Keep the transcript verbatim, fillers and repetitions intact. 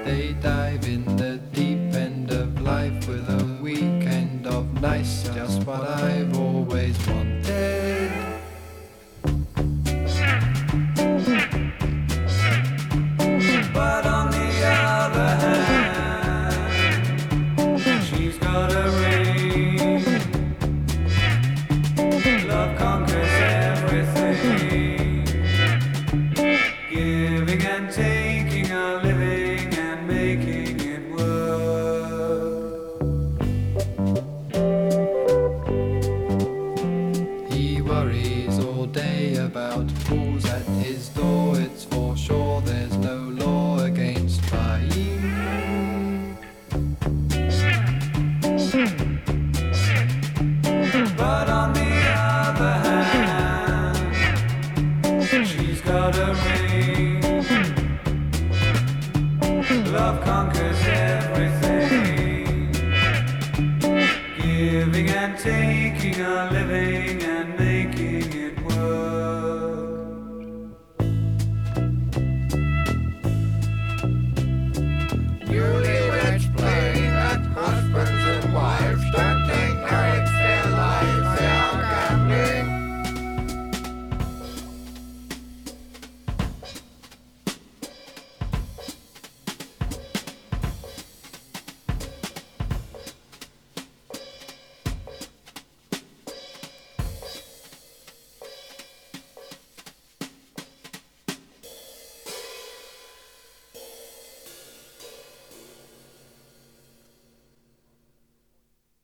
They dive in the deep end of life with a weekend of nice, just what I've always wanted. But on the other hand, she's got a ring. Love conquers everything, giving and taking, a living and making it work. He worries all day about fools at his door. It's for sure there's no law against trying. But on the other hand, she's got a ring. Love conquers everything, giving and taking.